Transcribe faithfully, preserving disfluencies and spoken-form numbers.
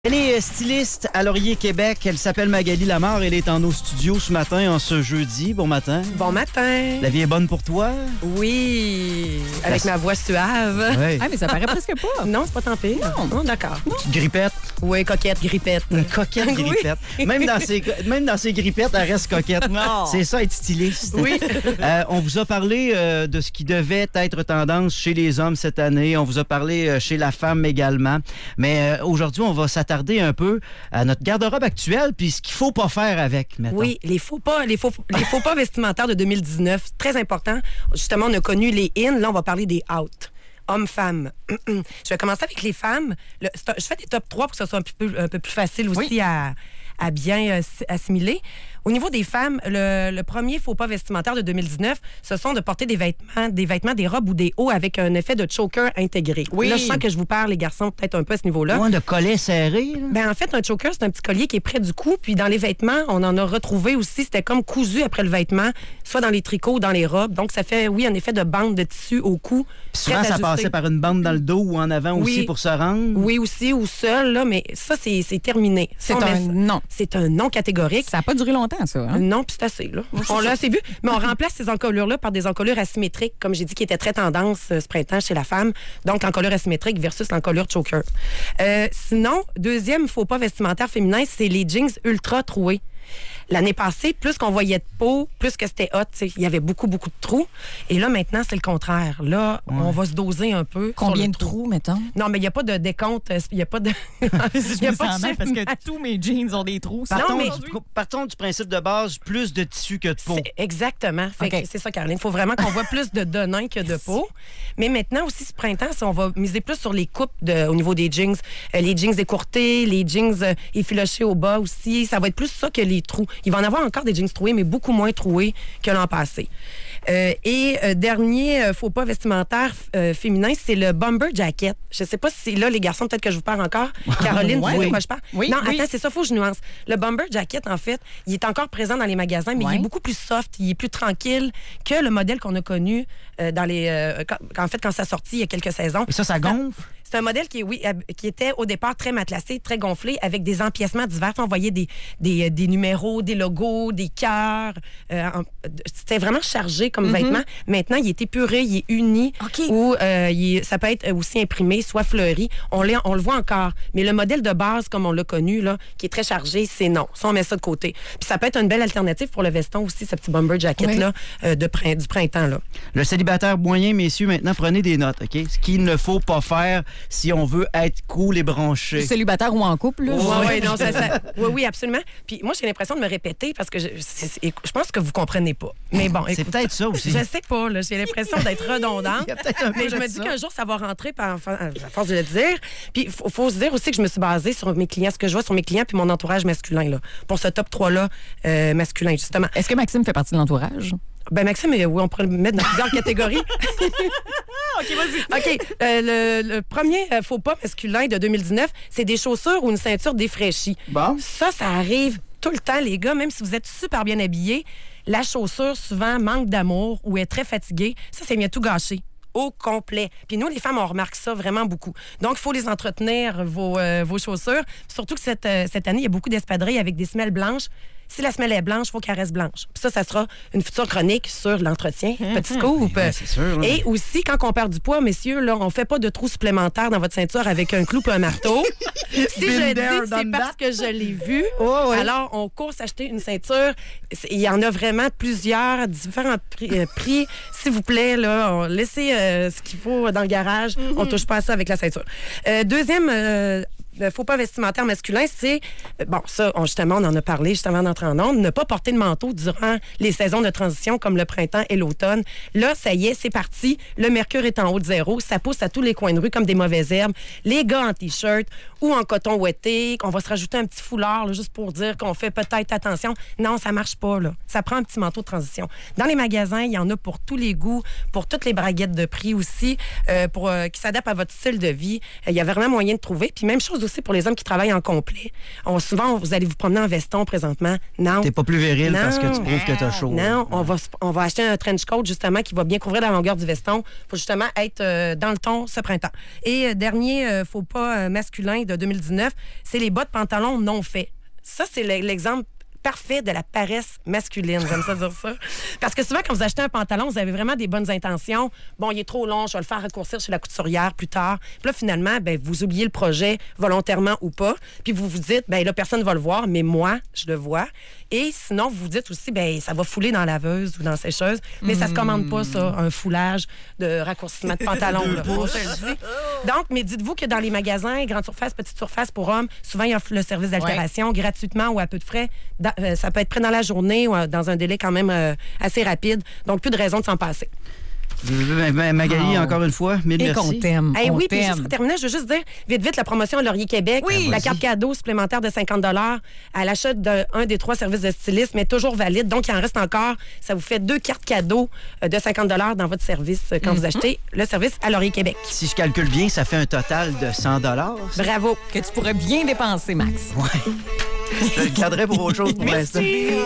Elle est styliste à Laurier, Québec. Elle s'appelle Magali Lamar. Elle est en nos studios ce matin, en ce jeudi. Bon matin. Bon matin. La vie est bonne pour toi? Oui. Avec ma voix suave. Oui. Ah, mais ça paraît presque pas. Non, c'est pas tant pire. Non. Non, d'accord. Petite grippette. Oui, coquette, grippette. Une coquette Oui. grippette. Même, dans ses, même dans ses grippettes, elle reste coquette. Non. C'est ça, être styliste. Oui. Euh, on vous a parlé euh, de ce qui devait être tendance chez les hommes cette année. On vous a parlé euh, chez la femme également. Mais euh, aujourd'hui, on va s'attarder un peu à notre garde-robe actuelle puis ce qu'il faut pas faire avec, mettons. Oui, les faux pas, les faux, les faux pas vestimentaires de deux mille dix-neuf, très important. Justement, on a connu les in, là, on va parler des out. Hommes-femmes. Je vais commencer avec les femmes. Le- c'est un- je fais des top trois pour que ce soit un peu, un peu plus facile aussi Oui. à, à bien euh, s- assimiler. Au niveau des femmes, le, le premier faux pas vestimentaire de deux mille dix-neuf, ce sont de porter des vêtements, des vêtements, des robes ou des hauts avec un effet de choker intégré. Oui. Là, je sens que je vous parle, les garçons, peut-être un peu à ce niveau-là. Moins de collet serré. là. Ben, en fait, un choker, c'est un petit collier qui est près du cou. Puis dans les vêtements, on en a retrouvé aussi. C'était comme cousu après le vêtement, soit dans les tricots ou dans les robes. Donc, ça fait, oui, un effet de bande de tissu au cou. Puis souvent, très ça ajusté. passait par une bande dans le dos ou en avant Oui. aussi pour se rendre. Oui, aussi, ou seul, là. Mais ça, c'est c'est terminé. C'est Ça, on un met- non. C'est un non catégorique. Ça n'a pas duré longtemps, ça. Hein? Non, puis c'est assez, là. On l'a assez vu. Mais on remplace ces encolures-là par des encolures asymétriques, comme j'ai dit, qui étaient très tendance euh, ce printemps chez la femme. Donc, l'encolure asymétrique versus l'encolure choker. Euh, sinon, deuxième faux pas vestimentaire féminin, c'est les jeans ultra troués. L'année passée, plus qu'on voyait de peau, plus que c'était hot, tu sais, il y avait beaucoup, beaucoup de trous. Et là, maintenant, c'est le contraire. Là, on va se doser un peu. Combien sur de le trou. trous, mettons? Non, mais il n'y a pas de décompte. euh, Il n'y a pas de. Je Il y a me pas de sens mal chiffre parce que magique. tous mes jeans ont des trous. Ça Partons, mais- du, partons du principe de base, plus de tissu que de peau. C'est- Exactement. Fait OK. que c'est ça, Caroline. Il faut vraiment qu'on voit plus de donnin que de peau. Mais maintenant aussi, ce printemps, si on va miser plus sur les coupes de- au niveau des jeans. Euh, les jeans écourtés, les jeans euh, effilochés au bas aussi. Ça va être plus ça que les trous. Il va en avoir encore des jeans troués, mais beaucoup moins troués que l'an passé. Euh, et euh, dernier euh, faux pas vestimentaire euh, féminin, c'est le bomber jacket. Je sais pas si c'est là, les garçons, peut-être que je vous parle encore. Caroline, Ouais. tu sais de Oui. quoi je parle? Oui, non, oui. attends, c'est ça, faut que je nuance. Le bomber jacket, en fait, il est encore présent dans les magasins, mais Ouais. il est beaucoup plus soft, il est plus tranquille que le modèle qu'on a connu euh, dans les, euh, quand, en fait, quand ça sortit il y a quelques saisons. Et ça, ça gonfle? C'est un modèle qui, est, oui, hab- qui était au départ très matelassé, très gonflé, avec des empiècements divers. On voyait des, des, euh, des numéros, des logos, des cœurs. Euh, en- C'était vraiment chargé comme vêtement. Maintenant, il est épuré, il est uni. OK. Ou euh, il est- ça peut être aussi imprimé, soit fleuri. On, l'est- on le voit encore. Mais le modèle de base, comme on l'a connu, là, qui est très chargé, c'est non. Ça, on met ça de côté. Puis ça peut être une belle alternative pour le veston aussi, ce petit bomber jacket-là euh, de prin- du printemps. Là. Le célibataire moyen, messieurs, maintenant, prenez des notes, OK? Ce qu'il ne faut pas faire si on veut être cool et branché. Célibataire ou en couple, là? Oui, je- ouais, non, ça, ça- oui, oui, absolument. Puis moi, j'ai l'impression de me répéter parce que je, c'est- c'est- je pense que vous comprenez pas. Mais bon, C'est écoute, peut-être ça aussi. Je sais pas, là. J'ai l'impression d'être redondante. Il y a peut-être un peu Mais je de me dis ça. qu'un jour, ça va rentrer par, à force de le dire. Puis il faut, faut se dire aussi que je me suis basée sur mes clients, ce que je vois sur mes clients puis mon entourage masculin, là, pour ce top trois-là euh, masculin, justement. Est-ce que Maxime fait partie de l'entourage? Ben Maxime, euh, oui, on pourrait le mettre dans plusieurs catégories. OK, vas-y. OK. euh, le, le premier euh, faux pas masculin de deux mille dix-neuf, c'est des chaussures ou une ceinture défraîchie. Bon. Ça, ça arrive tout le temps, les gars, même si vous êtes super bien habillés. La chaussure, souvent, manque d'amour ou est très fatiguée. Ça, ça vient tout gâcher. Au complet. Puis nous, les femmes, on remarque ça vraiment beaucoup. Donc, il faut les entretenir, vos, euh, vos chaussures. Surtout que cette, euh, cette année, il y a beaucoup d'espadrilles avec des semelles blanches. Si la semelle est blanche, il faut qu'elle reste blanche. Puis ça, ça sera une future chronique sur l'entretien. Petit scoop. Ben, c'est sûr, là. Et aussi, quand on perd du poids, messieurs, là, on fait pas de trous supplémentaires dans votre ceinture avec un clou et un marteau. si Been je there, dis, c'est done parce that. que je l'ai vu. Oh, ouais. Alors, on court s'acheter une ceinture. C'est- Il y en a vraiment plusieurs, différents prix. euh, prix. S'il vous plaît, là, on- laissez euh, ce qu'il faut dans le garage. On touche pas à ça avec la ceinture. Euh, deuxième... euh, le faux pas vestimentaire masculin, c'est... euh, Bon, ça, on, justement, on en a parlé juste avant d'entrer en onde. Ne pas porter de manteau durant les saisons de transition comme le printemps et l'automne. Là, ça y est, c'est parti. Le mercure est en haut de zéro. Ça pousse à tous les coins de rue comme des mauvaises herbes. Les gars en T-shirt ou en coton ouetté. On va se rajouter un petit foulard là, juste pour dire qu'on fait peut-être attention. Non, ça marche pas, là. Ça prend un petit manteau de transition. Dans les magasins, il y en a pour tous les goûts, pour toutes les braguettes de prix aussi, euh, pour, euh, qui s'adaptent à votre style de vie. Euh, Il y a vraiment moyen de trouver. Puis même chose aussi aussi pour les hommes qui travaillent en complet. On, souvent, vous allez vous promener en veston présentement. Non. T'es pas plus viril Non. parce que tu prouves que t'as chaud. Non, on va, on va acheter un trench coat, justement, qui va bien couvrir la longueur du veston pour, justement, être euh, dans le ton ce printemps. Et euh, dernier euh, faux pas euh, masculin de deux mille dix-neuf, c'est les bas de pantalon non faits. Ça, c'est l'exemple parfait de la paresse masculine, j'aime ça dire ça. Parce que souvent, quand vous achetez un pantalon, vous avez vraiment des bonnes intentions. Bon, il est trop long, je vais le faire raccourcir chez la couturière plus tard. Puis là, finalement, ben, vous oubliez le projet, volontairement ou pas. Puis vous vous dites, ben là, personne ne va le voir, mais moi, je le vois. Et sinon, vous vous dites aussi, ben ça va fouler dans la laveuse ou dans la sécheuse. Mais ça se commande pas, ça, un foulage de raccourcissement de pantalon. Là, on se le dit. Donc, mais dites-vous que dans les magasins, grande surface, petite surface pour hommes, souvent, il offre le service d'altération ouais. gratuitement ou à peu de frais. Dans, euh, ça peut être prêt dans la journée ou euh, dans un délai quand même euh, assez rapide. Donc, plus de raison de s'en passer. Magali, oh. encore une fois, mille Et merci. qu'on t'aime. Hey, on oui, t'aime. puis juste pour terminer, je veux juste dire, vite, vite, la promotion à Laurier Québec, oui, la vas-y. carte cadeau supplémentaire de cinquante dollars à l'achat d'un des trois services de styliste, mais toujours valide. Donc, il en reste encore. Ça vous fait deux cartes cadeaux de cinquante dollars dans votre service quand mm-hmm. vous achetez le service à Laurier Québec. Si je calcule bien, ça fait un total de cent dollars. Bravo. Que tu pourrais bien dépenser, Max. Ouais. Je le garderai pour autre chose pour l'instant.